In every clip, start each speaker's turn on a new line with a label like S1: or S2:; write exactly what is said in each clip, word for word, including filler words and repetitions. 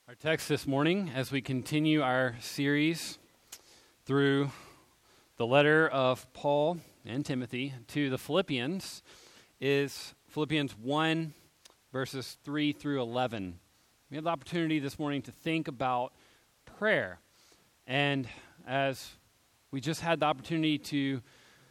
S1: Our text this morning, as we continue our series through the letter of Paul and Timothy to the Philippians, is Philippians one, verses three through eleven. We have the opportunity this morning to think about prayer. And as we just had the opportunity to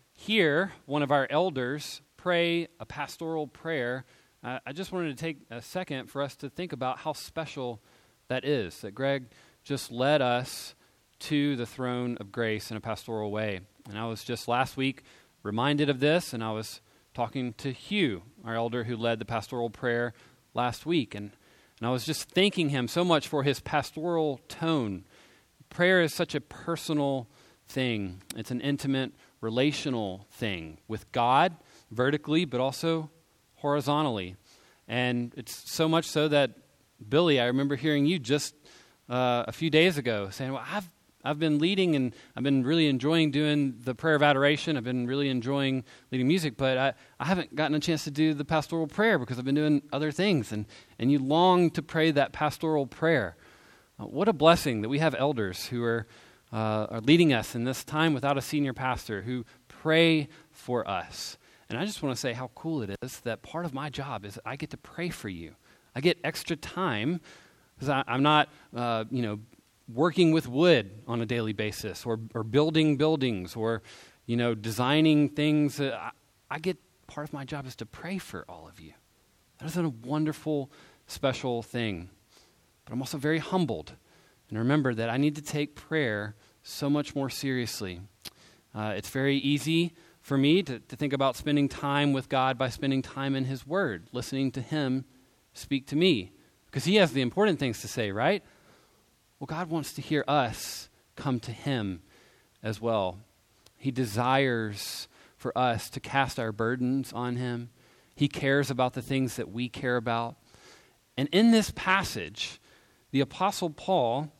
S1: hear one of our elders pray a pastoral prayer, uh, I just wanted to take a second for us to think about how special that is, that Greg just led us to the throne of grace in a pastoral way. And I was just last week reminded of this, and I was talking to Hugh, our elder who led the pastoral prayer last week, and, and I was just thanking him so much for his pastoral tone. Prayer is such a personal thing. It's an intimate, relational thing with God, vertically, but also horizontally. And it's so much so that Billy, I remember hearing you just uh, a few days ago saying, well, I've I've been leading and I've been really enjoying doing the prayer of adoration. I've been really enjoying leading music, but I, I haven't gotten a chance to do the pastoral prayer because I've been doing other things. And, and you long to pray that pastoral prayer. Uh, what a blessing that we have elders who are, uh, are leading us in this time without a senior pastor who pray for us. And I just want to say how cool it is that part of my job is I get to pray for you. I get extra time because I'm not, uh, you know, working with wood on a daily basis or, or building buildings or, you know, designing things. Uh, I, I get, part of my job is to pray for all of you. That is a wonderful, special thing. But I'm also very humbled. And remember that I need to take prayer so much more seriously. Uh, it's very easy for me to, to think about spending time with God by spending time in His Word, listening to Him speak to me, because He has the important things to say, right? Well, God wants to hear us come to Him as well. He desires for us to cast our burdens on Him. He cares about the things that we care about. And in this passage, the Apostle Paul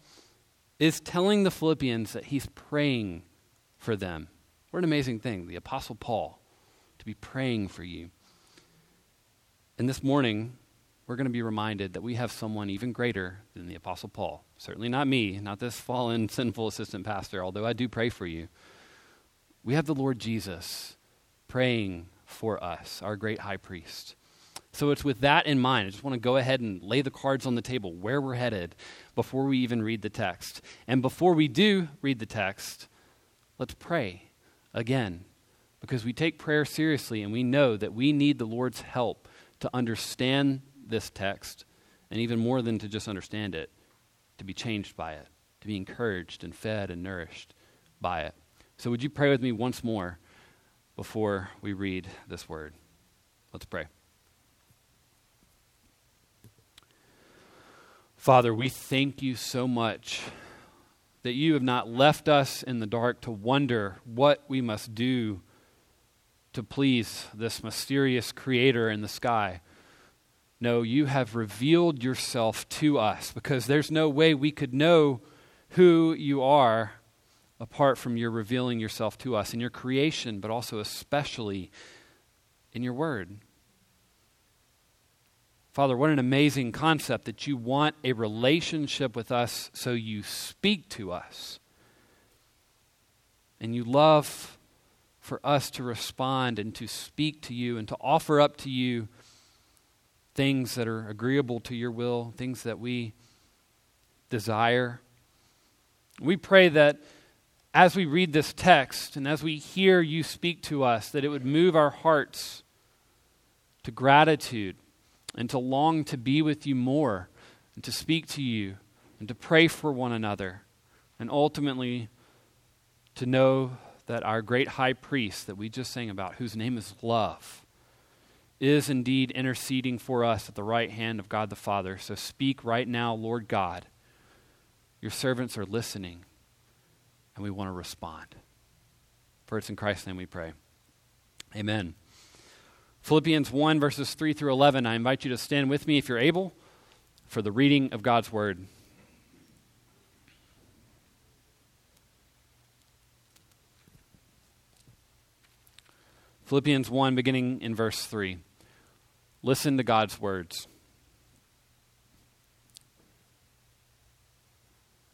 S1: is telling the Philippians that he's praying for them. What an amazing thing, the Apostle Paul, to be praying for you. And this morning, we're going to be reminded that we have someone even greater than the Apostle Paul. Certainly not me, not this fallen, sinful assistant pastor, although I do pray for you. We have the Lord Jesus praying for us, our great high priest. So it's with that in mind, I just want to go ahead and lay the cards on the table, where we're headed, before we even read the text. And before we do read the text, let's pray again, because we take prayer seriously and we know that we need the Lord's help to understand this text, and even more than to just understand it, to be changed by it, to be encouraged and fed and nourished by it. So would you pray with me once more before we read this word? Let's pray. Father, we thank you so much that you have not left us in the dark to wonder what we must do to please this mysterious creator in the sky. No, you have revealed yourself to us, because there's no way we could know who you are apart from your revealing yourself to us in your creation, but also especially in your word. Father, what an amazing concept that you want a relationship with us, so you speak to us. And you love for us to respond and to speak to you and to offer up to you things that are agreeable to your will, things that we desire. We pray that as we read this text and as we hear you speak to us, that it would move our hearts to gratitude and to long to be with you more and to speak to you and to pray for one another, and ultimately to know that our great high priest that we just sang about, whose name is love, is indeed interceding for us at the right hand of God the Father. So speak right now, Lord God. Your servants are listening, and we want to respond. For it's in Christ's name we pray. Amen. Philippians one, verses three through eleven. I invite you to stand with me, if you're able, for the reading of God's word. Philippians one, beginning in verse three. Listen to God's words.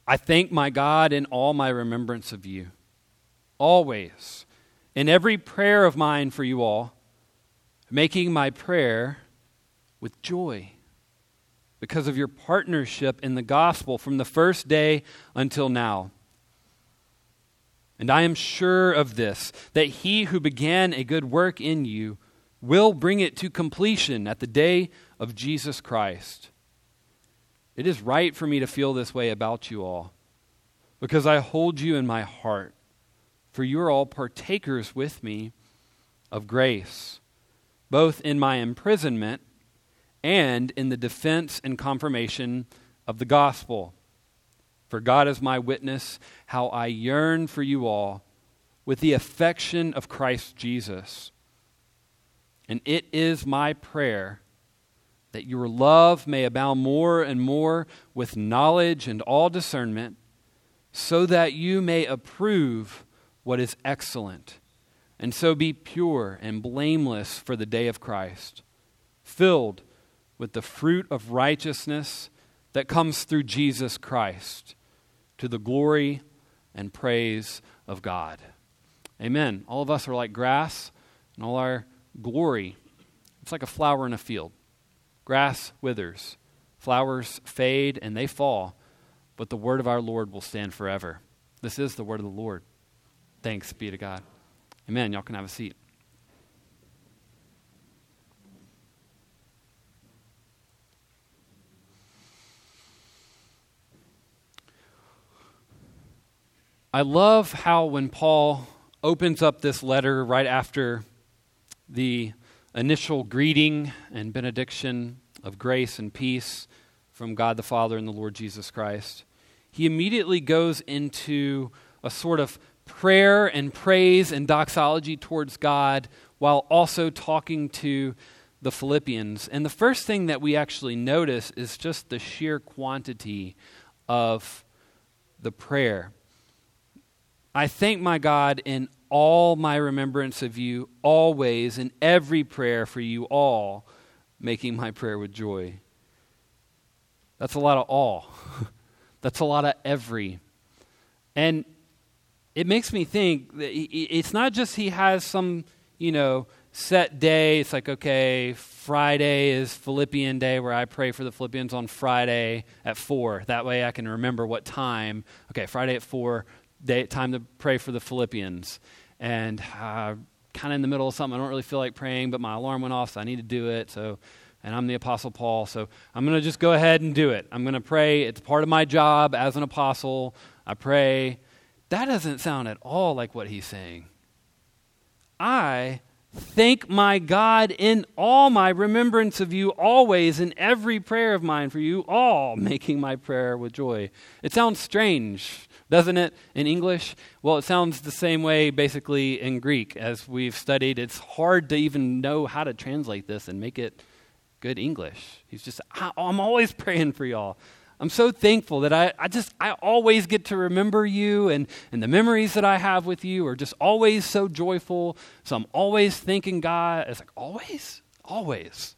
S1: I thank my God in all my remembrance of you, always, in every prayer of mine for you all, making my prayer with joy because of your partnership in the gospel from the first day until now. And I am sure of this, that he who began a good work in you will bring it to completion at the day of Jesus Christ. It is right for me to feel this way about you all, because I hold you in my heart, for you are all partakers with me of grace, both in my imprisonment and in the defense and confirmation of the gospel. For God is my witness, how I yearn for you all with the affection of Christ Jesus. And it is my prayer that your love may abound more and more with knowledge and all discernment, so that you may approve what is excellent, and so be pure and blameless for the day of Christ, filled with the fruit of righteousness that comes through Jesus Christ, to the glory and praise of God. Amen. All of us are like grass, and all our glory, it's like a flower in a field. Grass withers, flowers fade, and they fall, but the word of our Lord will stand forever. This is the word of the Lord. Thanks be to God. Amen. Y'all can have a seat. I love how when Paul opens up this letter right after the initial greeting and benediction of grace and peace from God the Father and the Lord Jesus Christ, he immediately goes into a sort of prayer and praise and doxology towards God while also talking to the Philippians. And the first thing that we actually notice is just the sheer quantity of the prayer. I thank my God in all my remembrance of you, always, in every prayer for you all, making my prayer with joy. That's a lot of all. That's a lot of every. And it makes me think that it's not just he has some, you know, set day. It's like, okay, Friday is Philippian day where I pray for the Philippians on Friday at four. That way I can remember what time. Okay, Friday at four. Day, time to pray for the Philippians. And uh, kind of in the middle of something, I don't really feel like praying, but my alarm went off, so I need to do it. So, and I'm the Apostle Paul, so I'm going to just go ahead and do it. I'm going to pray. It's part of my job as an apostle. I pray. That doesn't sound at all like what he's saying. I thank my God in all my remembrance of you, always, in every prayer of mine for you all, making my prayer with joy. It sounds strange, doesn't it, in English? Well, it sounds the same way basically in Greek as we've studied. It's hard to even know how to translate this and make it good English. He's just, I'm always praying for y'all. I'm so thankful that I, I just, I always get to remember you, and, and the memories that I have with you are just always so joyful. So I'm always thanking God. It's like, always? Always.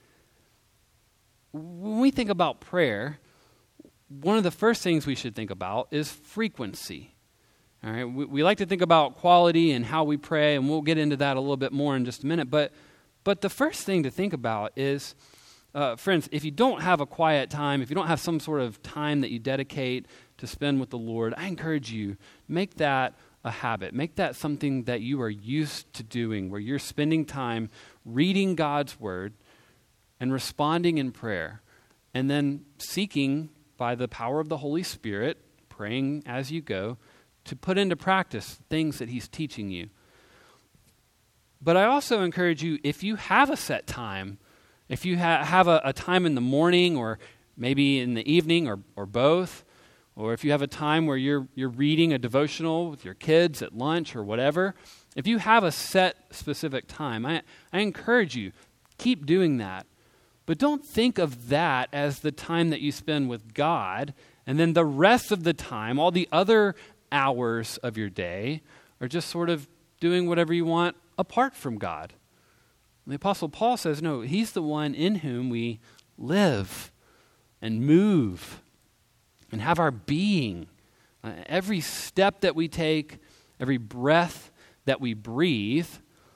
S1: When we think about prayer, one of the first things we should think about is frequency. All right, we, we like to think about quality and how we pray, and we'll get into that a little bit more in just a minute. But, but the first thing to think about is, uh, friends, if you don't have a quiet time, if you don't have some sort of time that you dedicate to spend with the Lord, I encourage you, make that a habit. Make that something that you are used to doing, where you're spending time reading God's word and responding in prayer, and then seeking by the power of the Holy Spirit, praying as you go, to put into practice things that he's teaching you. But I also encourage you, if you have a set time, if you ha- have a, a time in the morning or maybe in the evening or, or both, or if you have a time where you're you're reading a devotional with your kids at lunch or whatever, if you have a set specific time, I, I encourage you, keep doing that. But don't think of that as the time that you spend with God, and then the rest of the time, all the other hours of your day, are just sort of doing whatever you want apart from God. The Apostle Paul says, no, he's the one in whom we live and move and have our being, uh, every step that we take, every breath that we breathe,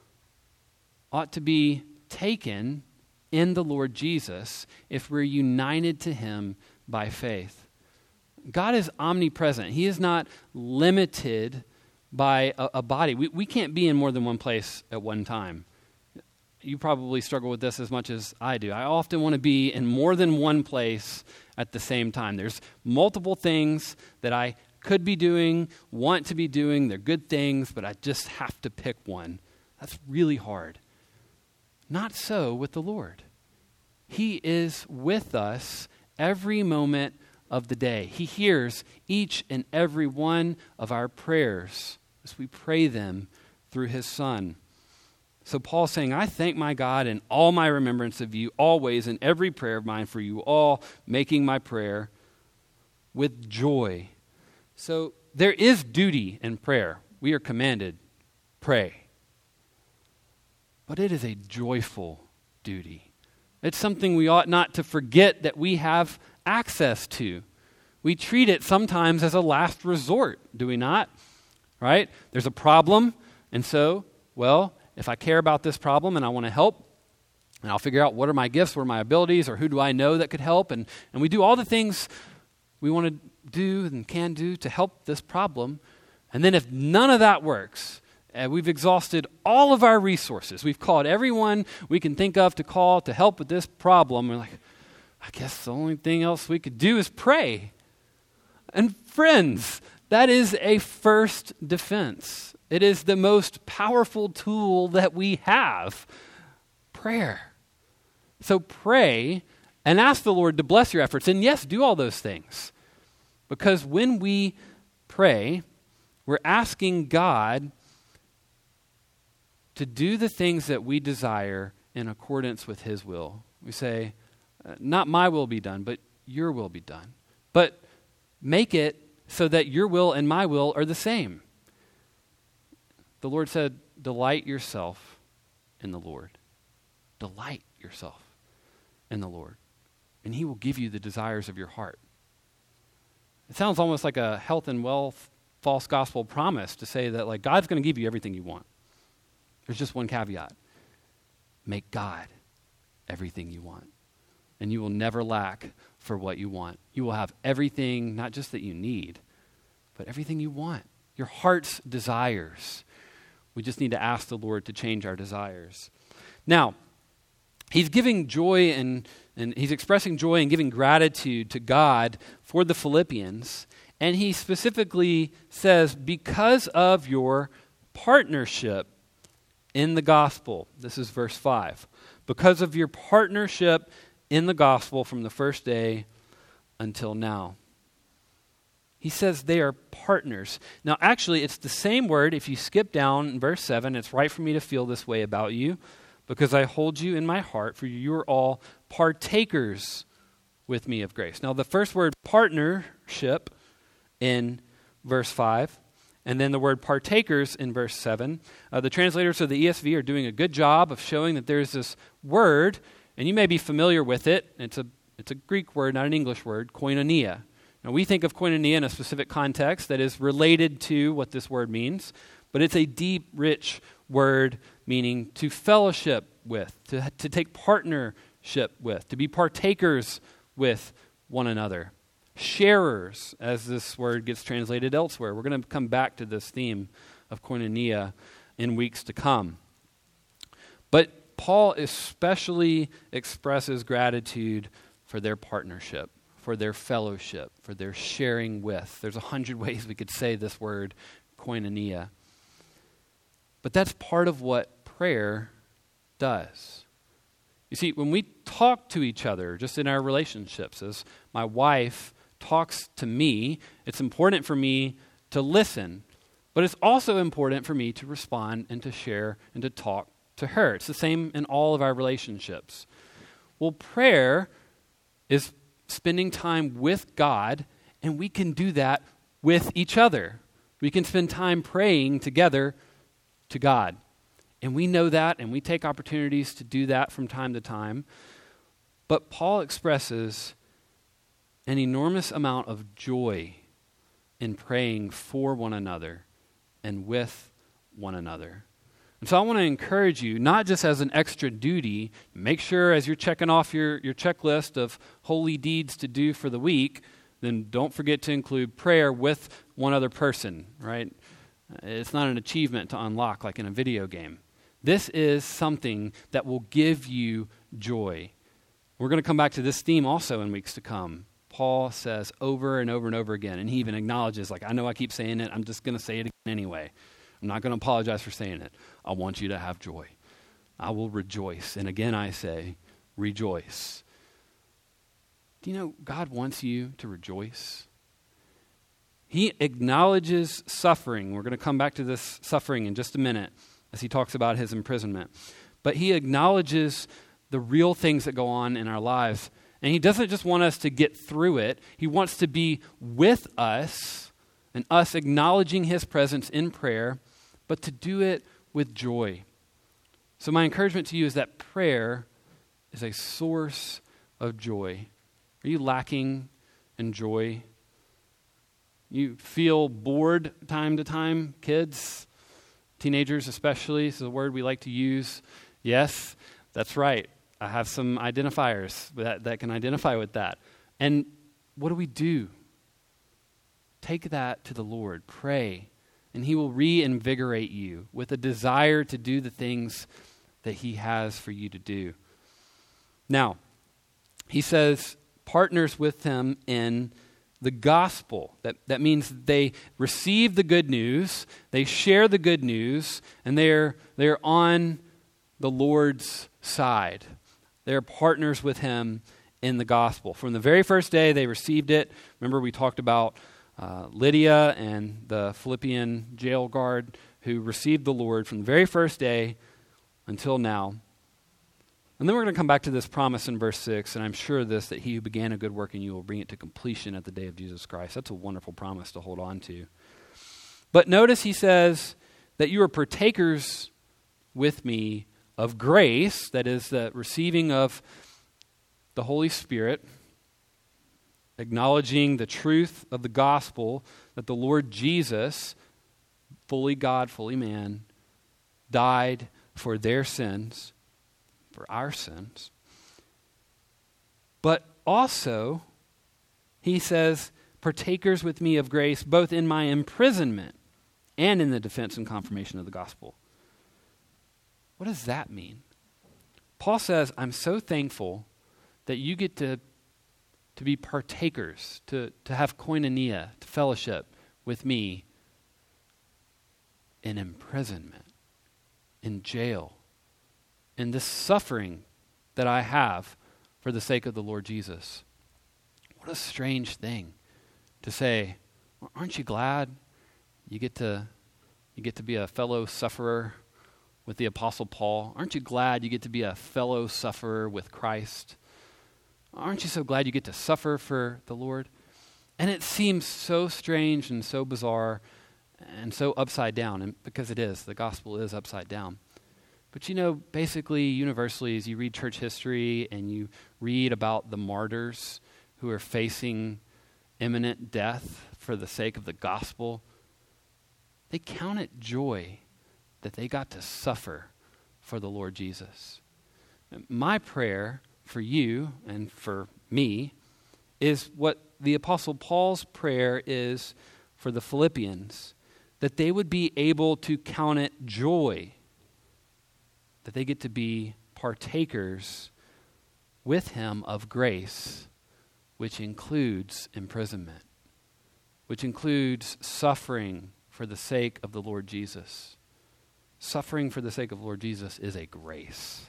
S1: ought to be taken in the Lord Jesus if we're united to him by faith. God is omnipresent. He is not limited by a, a body. We, we can't be in more than one place at one time. You probably struggle with this as much as I do. I often want to be in more than one place at the same time. There's multiple things that I could be doing, want to be doing. They're good things, but I just have to pick one. That's really hard. Not so with the Lord. He is with us every moment of the day. He hears each and every one of our prayers as we pray them through his Son. So Paul's saying, I thank my God in all my remembrance of you, always in every prayer of mine for you all, making my prayer with joy. So there is duty in prayer. We are commanded, pray. But it is a joyful duty. It's something we ought not to forget that we have access to. We treat it sometimes as a last resort, do we not? Right? There's a problem, and so, well, if I care about this problem and I want to help, and I'll figure out what are my gifts, what are my abilities, or who do I know that could help, and, and we do all the things we want to do and can do to help this problem, and then if none of that works, and we've exhausted all of our resources, we've called everyone we can think of to call to help with this problem, we're like, I guess the only thing else we could do is pray. And friends, that is a first defense. It is the most powerful tool that we have, prayer. So pray and ask the Lord to bless your efforts. And yes, do all those things. Because when we pray, we're asking God to do the things that we desire in accordance with his will. We say, not my will be done, but your will be done. But make it so that your will and my will are the same. The Lord said, delight yourself in the Lord. Delight yourself in the Lord. And he will give you the desires of your heart. It sounds almost like a health and wealth false gospel promise to say that like God's going to give you everything you want. There's just one caveat. Make God everything you want. And you will never lack for what you want. You will have everything, not just that you need, but everything you want. Your heart's desires. We just need to ask the Lord to change our desires. Now, he's giving joy and, and he's expressing joy and giving gratitude to God for the Philippians. And he specifically says, because of your partnership in the gospel. This is verse five. Because of your partnership in the gospel from the first day until now. He says they are partners. Now, actually, it's the same word. If you skip down in verse seven, it's right for me to feel this way about you, because I hold you in my heart, for you are all partakers with me of grace. Now, the first word, partnership, in verse five, and then the word partakers in verse seven. Uh, the translators of the E S V are doing a good job of showing that there's this word, and you may be familiar with it. It's a, it's a Greek word, not an English word, koinonia. Now, we think of koinonia in a specific context that is related to what this word means, but it's a deep, rich word meaning to fellowship with, to, to take partnership with, to be partakers with one another. Sharers, as this word gets translated elsewhere. We're going to come back to this theme of koinonia in weeks to come. But Paul especially expresses gratitude for their partnership, for their fellowship, for their sharing with. There's a hundred ways we could say this word, koinonia. But that's part of what prayer does. You see, when we talk to each other, just in our relationships, as my wife talks to me, it's important for me to listen, but it's also important for me to respond and to share and to talk to her. It's the same in all of our relationships. Well, prayer is spending time with God, and we can do that with each other. We can spend time praying together to God. And we know that, and we take opportunities to do that from time to time. But Paul expresses an enormous amount of joy in praying for one another and with one another. And so I want to encourage you, not just as an extra duty, make sure as you're checking off your, your checklist of holy deeds to do for the week, then don't forget to include prayer with one other person, right? It's not an achievement to unlock like in a video game. This is something that will give you joy. We're going to come back to this theme also in weeks to come. Paul says over and over and over again, and he even acknowledges, like, I know I keep saying it, I'm just going to say it again anyway. I'm not going to apologize for saying it. I want you to have joy. I will rejoice. And again, I say, rejoice. Do you know God wants you to rejoice? He acknowledges suffering. We're going to come back to this suffering in just a minute as he talks about his imprisonment. But he acknowledges the real things that go on in our lives. And he doesn't just want us to get through it. He wants to be with us and us acknowledging his presence in prayer, but to do it with joy. So my encouragement to you is that prayer is a source of joy. Are you lacking in joy? You feel bored time to time, kids, teenagers especially, this is a word we like to use. Yes, that's right. I have some identifiers that, that can identify with that. And what do we do? Take that to the Lord. Pray. And he will reinvigorate you with a desire to do the things that he has for you to do. Now, he says, partners with him in the gospel. That, that means they receive the good news, they share the good news, and they're, they're on the Lord's side. They're partners with him in the gospel. From the very first day they received it, remember we talked about uh, Lydia and the Philippian jail guard who received the Lord from the very first day until now. And then we're going to come back to this promise in verse six, and I'm sure of this, that he who began a good work in you will bring it to completion at the day of Jesus Christ. That's a wonderful promise to hold on to. But notice he says that you are partakers with me of grace, that is the receiving of the Holy Spirit, acknowledging the truth of the gospel that the Lord Jesus, fully God, fully man, died for their sins, for our sins. But also, he says, partakers with me of grace, both in my imprisonment and in the defense and confirmation of the gospel. What does that mean? Paul says, I'm so thankful that you get to, to be partakers, to, to have koinonia, to fellowship with me in imprisonment, in jail, in this suffering that I have for the sake of the Lord Jesus. What a strange thing to say, aren't you glad you get to you get to be a fellow sufferer with the Apostle Paul? Aren't you glad you get to be a fellow sufferer with Christ? Aren't you so glad you get to suffer for the Lord? And it seems so strange and so bizarre and so upside down, and because it is, the gospel is upside down. But you know, basically, universally, as you read church history and you read about the martyrs who are facing imminent death for the sake of the gospel, they count it joy that they got to suffer for the Lord Jesus. My prayer for you and for me is what the Apostle Paul's prayer is for the Philippians, that they would be able to count it joy, that they get to be partakers with him of grace, which includes imprisonment, which includes suffering for the sake of the Lord Jesus. Suffering for the sake of the Lord Jesus is a grace.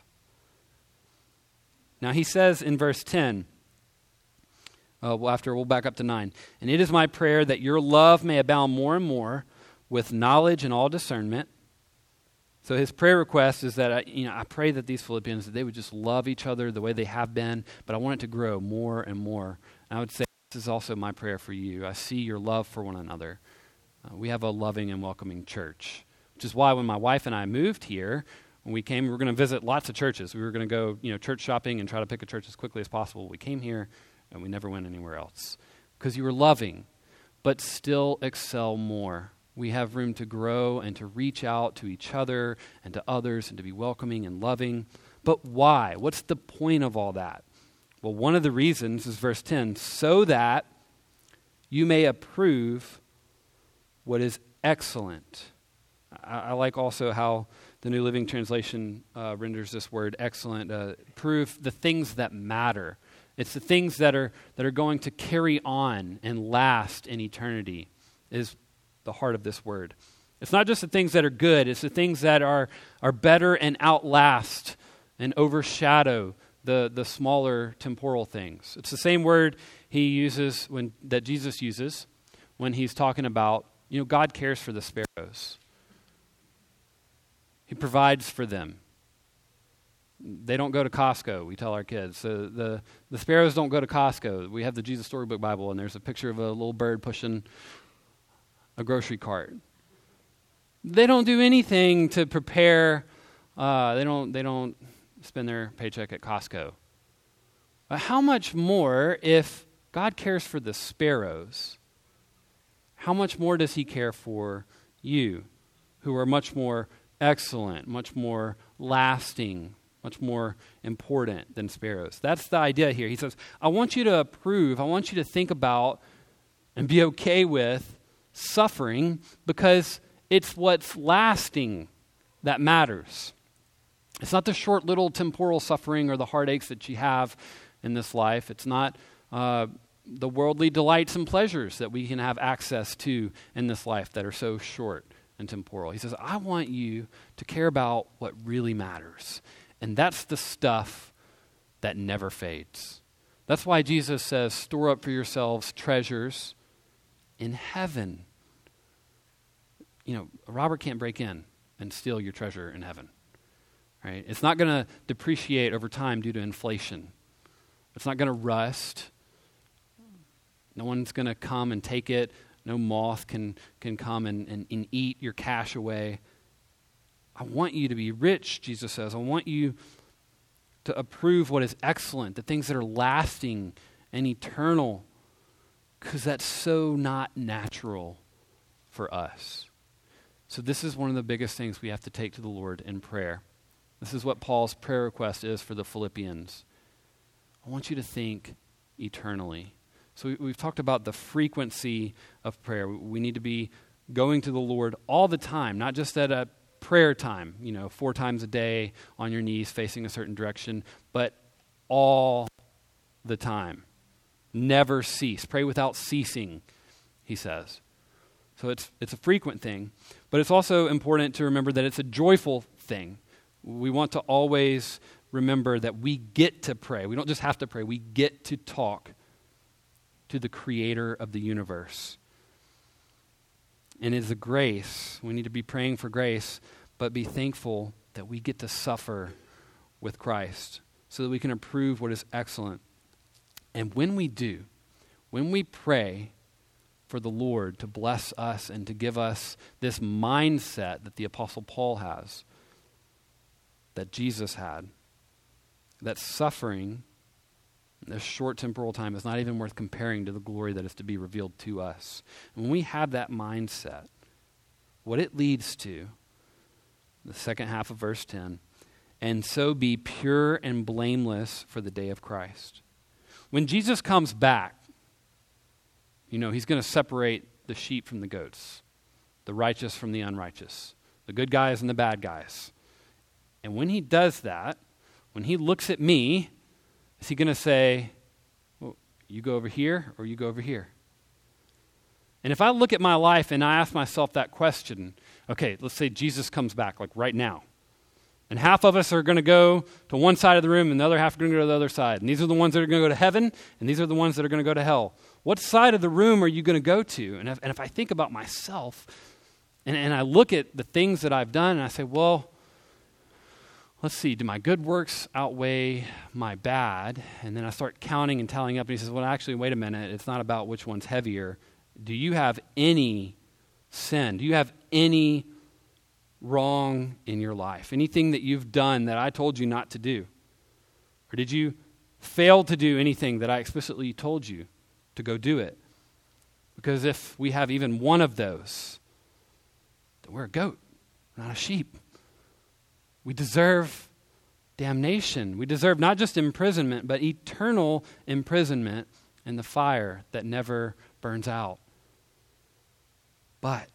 S1: Now he says in verse ten, uh, well, after we'll back up to nine, and it is my prayer that your love may abound more and more with knowledge and all discernment. So his prayer request is that I, you know, I pray that these Philippians, that they would just love each other the way they have been, but I want it to grow more and more. And I would say this is also my prayer for you. I see your love for one another. Uh, we have a loving and welcoming church, which is why when my wife and I moved here, when we came, we were going to visit lots of churches. We were going to go, you know, church shopping and try to pick a church as quickly as possible. We came here, and we never went anywhere else. Because you were loving, but still excel more. We have room to grow and to reach out to each other and to others and to be welcoming and loving. But why? What's the point of all that? Well, one of the reasons is verse ten, so that you may approve what is excellent. I, I like also how the New Living Translation uh, renders this word excellent. Uh, prove the things that matter. It's the things that are that are going to carry on and last in eternity is the heart of this word. It's not just the things that are good, it's the things that are, are better and outlast and overshadow the, the smaller temporal things. It's the same word he uses when that Jesus uses when he's talking about, you know, God cares for the sparrows. He provides for them. They don't go to Costco, we tell our kids. So the, the sparrows don't go to Costco. We have the Jesus Storybook Bible, and there's a picture of a little bird pushing a grocery cart. They don't do anything to prepare. Uh, they don't. They don't spend their paycheck at Costco. But how much more if God cares for the sparrows? How much more does He care for you, who are much more excellent, much more lasting, much more important than sparrows? That's the idea here. He says, I want you to approve. I want you to think about and be okay with suffering, because it's what's lasting that matters. It's not the short little temporal suffering or the heartaches that you have in this life. It's not uh, the worldly delights and pleasures that we can have access to in this life that are so short and temporal. He says, I want you to care about what really matters. And that's the stuff that never fades. That's why Jesus says, store up for yourselves treasures in heaven. You know, a robber can't break in and steal your treasure in heaven. Right? It's not going to depreciate over time due to inflation. It's not going to rust. No one's going to come and take it. No moth can, can come and, and, and eat your cash away. I want you to be rich, Jesus says. I want you to approve what is excellent, the things that are lasting and eternal, because that's so not natural for us. So this is one of the biggest things we have to take to the Lord in prayer. This is what Paul's prayer request is for the Philippians. I want you to think eternally. So we, we've talked about the frequency of prayer. We need to be going to the Lord all the time, not just at a prayer time, you know, four times a day on your knees facing a certain direction, but all the time. Never cease. Pray without ceasing, he says. So it's it's a frequent thing, but it's also important to remember that it's a joyful thing. We want to always remember that we get to pray. We don't just have to pray. We get to talk to the creator of the universe. And it's a grace. We need to be praying for grace, but be thankful that we get to suffer with Christ so that we can approve what is excellent. And when we do, when we pray for the Lord to bless us and to give us this mindset that the Apostle Paul has, that Jesus had, that suffering, this short temporal time, is not even worth comparing to the glory that is to be revealed to us. And when we have that mindset, what it leads to, the second half of verse ten, and so be pure and blameless for the day of Christ. When Jesus comes back, you know, he's going to separate the sheep from the goats, the righteous from the unrighteous, the good guys and the bad guys. And when he does that, when he looks at me, is he going to say, well, you go over here or you go over here? And if I look at my life and I ask myself that question, okay, let's say Jesus comes back, like right now. And half of us are going to go to one side of the room and the other half are going to go to the other side. And these are the ones that are going to go to heaven and these are the ones that are going to go to hell. What side of the room are you going to go to? And if, and if I think about myself and, and I look at the things that I've done and I say, well, let's see, do my good works outweigh my bad? And then I start counting and tallying up and he says, well, actually, wait a minute. It's not about which one's heavier. Do you have any sin? Do you have any wrong in your life? Anything that you've done that I told you not to do? Or did you failed to do anything that I explicitly told you to go do it. Because if we have even one of those, then we're a goat, not a sheep. We deserve damnation. We deserve not just imprisonment, but eternal imprisonment in the fire that never burns out. But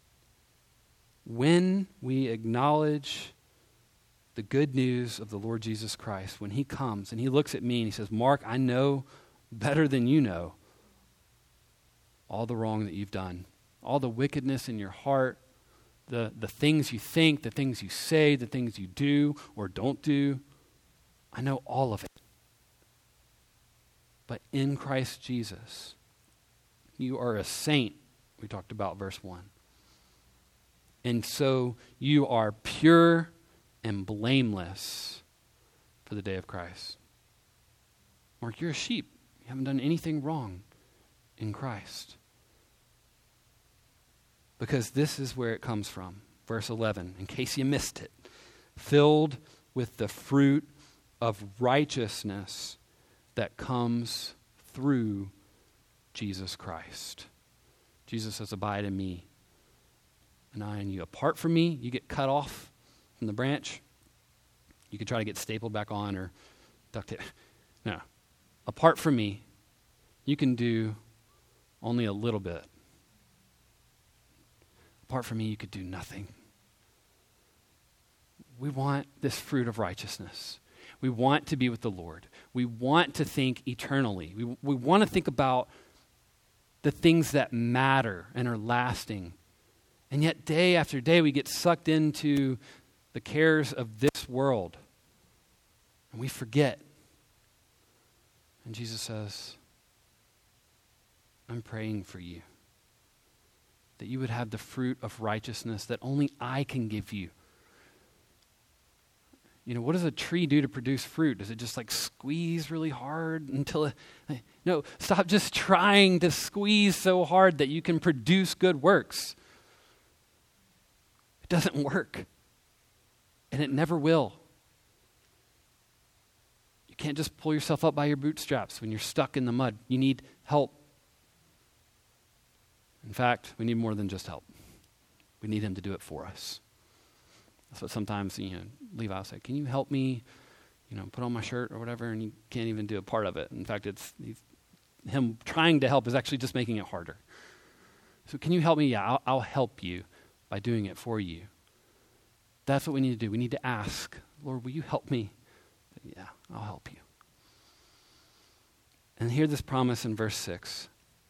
S1: when we acknowledge the good news of the Lord Jesus Christ, when he comes and he looks at me and he says, Mark, I know better than you know all the wrong that you've done, all the wickedness in your heart, the, the things you think, the things you say, the things you do or don't do. I know all of it. But in Christ Jesus, you are a saint. We talked about verse one. And so you are pure and blameless for the day of Christ. Mark, you're a sheep. You haven't done anything wrong in Christ. Because this is where it comes from. Verse eleven, in case you missed it. Filled with the fruit of righteousness that comes through Jesus Christ. Jesus says, abide in me, and I in you. Apart from me, you get cut off from the branch. You could try to get stapled back on or duct tape. No. Apart from me, you can do only a little bit. Apart from me, you could do nothing. We want this fruit of righteousness. We want to be with the Lord. We want to think eternally. We, we want to think about the things that matter and are lasting. And yet day after day we get sucked into the cares of this world. And we forget. And Jesus says, I'm praying for you. That you would have the fruit of righteousness that only I can give you. You know, what does a tree do to produce fruit? Does it just like squeeze really hard until it... No, stop just trying to squeeze so hard that you can produce good works. It doesn't work. And it never will. You can't just pull yourself up by your bootstraps when you're stuck in the mud. You need help. In fact, we need more than just help. We need him to do it for us. That's what sometimes, you know, Levi will say, can you help me, you know, put on my shirt or whatever, and you can't even do a part of it. In fact, it's he's, him trying to help is actually just making it harder. So can you help me? Yeah, I'll, I'll help you by doing it for you. That's what we need to do. We need to ask, Lord, will you help me? Yeah, I'll help you. And hear this promise in verse six.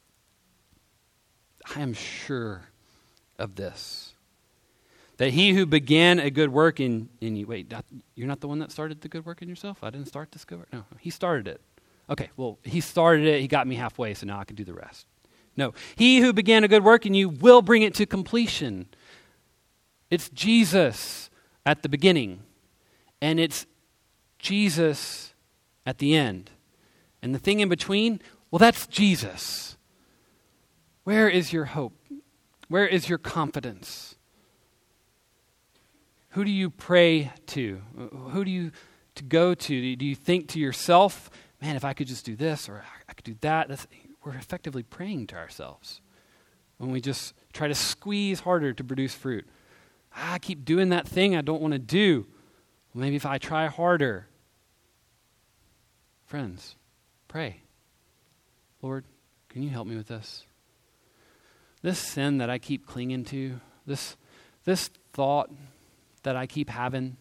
S1: I am sure of this, that he who began a good work in, in you, wait, not, you're not the one that started the good work in yourself? I didn't start this good work? No, he started it. Okay, well, he started it, he got me halfway, so now I can do the rest. No, he who began a good work in you will bring it to completion. It's Jesus at the beginning, and it's Jesus at the end. And the thing in between, well, that's Jesus. Where is your hope? Where is your confidence? Who do you pray to? Who do you to go to? Do you think to yourself, man, if I could just do this or I could do that? That's, we're effectively praying to ourselves when we just try to squeeze harder to produce fruit. Ah, I keep doing that thing I don't want to do. Well, maybe if I try harder. Friends, pray. Lord, can you help me with this? This sin that I keep clinging to, this, this thought that I keep having,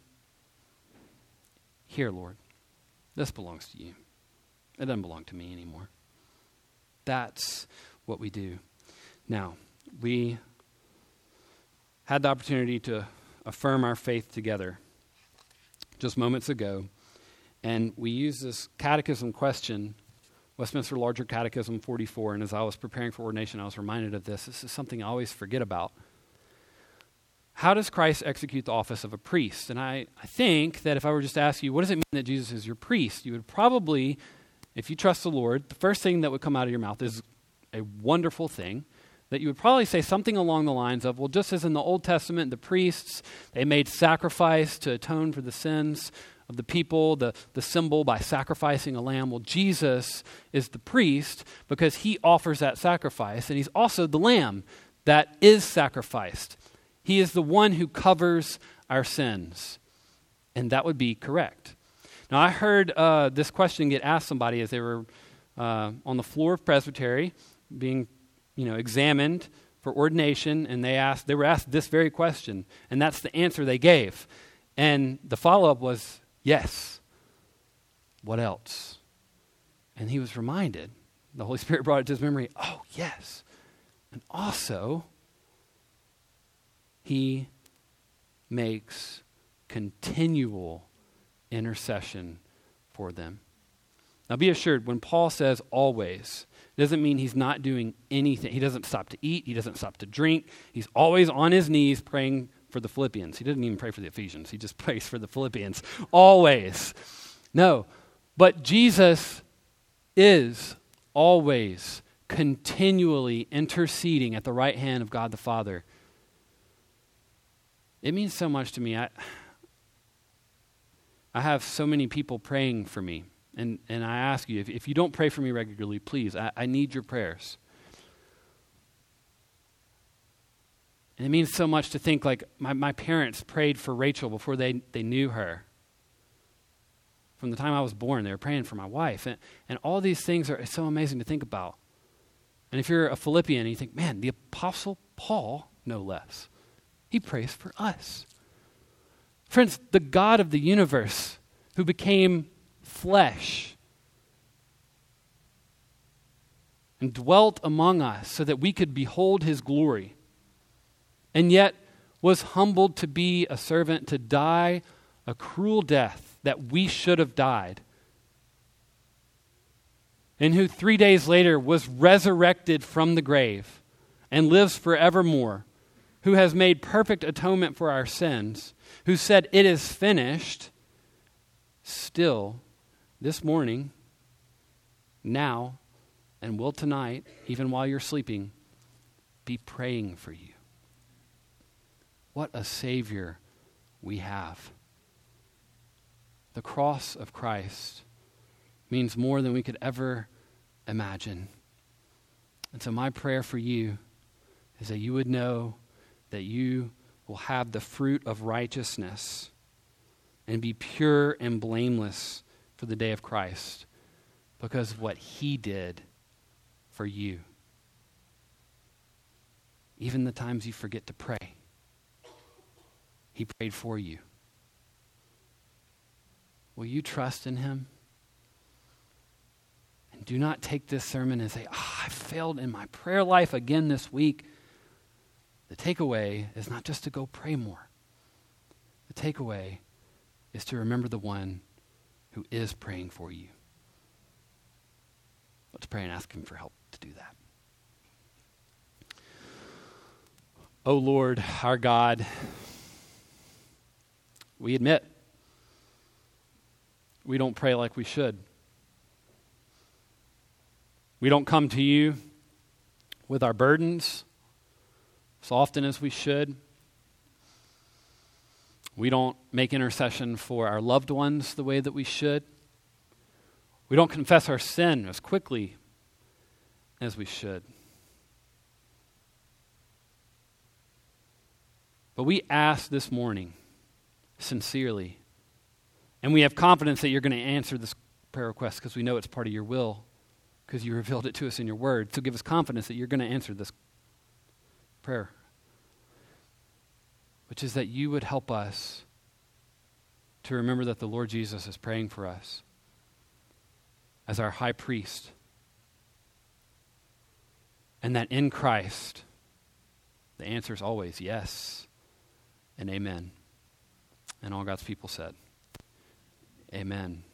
S1: here, Lord, this belongs to you. It doesn't belong to me anymore. That's what we do. Now, we had the opportunity to affirm our faith together just moments ago, and we used this catechism question, Westminster Larger Catechism forty-four, and as I was preparing for ordination, I was reminded of this. This is something I always forget about. How does Christ execute the office of a priest? And I, I think that if I were just to ask you, what does it mean that Jesus is your priest? You would probably, if you trust the Lord, the first thing that would come out of your mouth is a wonderful thing, that you would probably say something along the lines of, well, just as in the Old Testament, the priests, they made sacrifice to atone for the sins of the people, the, the symbol by sacrificing a lamb. Well, Jesus is the priest because he offers that sacrifice, and he's also the lamb that is sacrificed. He is the one who covers our sins, and that would be correct. Now, I heard uh, this question get asked somebody as they were uh, on the floor of presbytery, being, you know, examined for ordination, and they asked, they were asked this very question, and that's the answer they gave. And the follow-up was, yes. What else? And he was reminded, the Holy Spirit brought it to his memory, oh, yes. And also, he makes continual intercession for them. Now be assured, when Paul says always, it doesn't mean he's not doing anything. He doesn't stop to eat. He doesn't stop to drink. He's always on his knees praying for the Philippians. He doesn't even pray for the Ephesians. He just prays for the Philippians. Always. No. But Jesus is always continually interceding at the right hand of God the Father. It means so much to me. I, I have so many people praying for me. And and I ask you, if, if you don't pray for me regularly, please, I, I need your prayers. And it means so much to think like my, my parents prayed for Rachel before they, they knew her. From the time I was born, they were praying for my wife. And, and all these things are so amazing to think about. And if you're a Philippian and you think, man, the Apostle Paul, no less, he prays for us. Friends, the God of the universe who became flesh and dwelt among us so that we could behold his glory, and yet was humbled to be a servant, to die a cruel death that we should have died, and who three days later was resurrected from the grave and lives forevermore, who has made perfect atonement for our sins, who said, "It is finished," still, this morning, now, and will tonight, even while you're sleeping, be praying for you. What a Savior we have. The cross of Christ means more than we could ever imagine. And so my prayer for you is that you would know that you will have the fruit of righteousness and be pure and blameless for the day of Christ because of what he did for you. Even the times you forget to pray, he prayed for you. Will you trust in him? And do not take this sermon and say, oh, I failed in my prayer life again this week. The takeaway is not just to go pray more. The takeaway is to remember the one who is praying for you. Let's pray and ask him for help to do that. O Lord, our God, we admit we don't pray like we should. We don't come to you with our burdens as often as we should. We don't make intercession for our loved ones the way that we should. We don't confess our sin as quickly as we should. But we ask this morning, sincerely, and we have confidence that you're going to answer this prayer request because we know it's part of your will, because you revealed it to us in your word. So give us confidence that you're going to answer this prayer, which is that you would help us to remember that the Lord Jesus is praying for us as our high priest, and that in Christ, the answer is always yes and amen. And all God's people said, amen.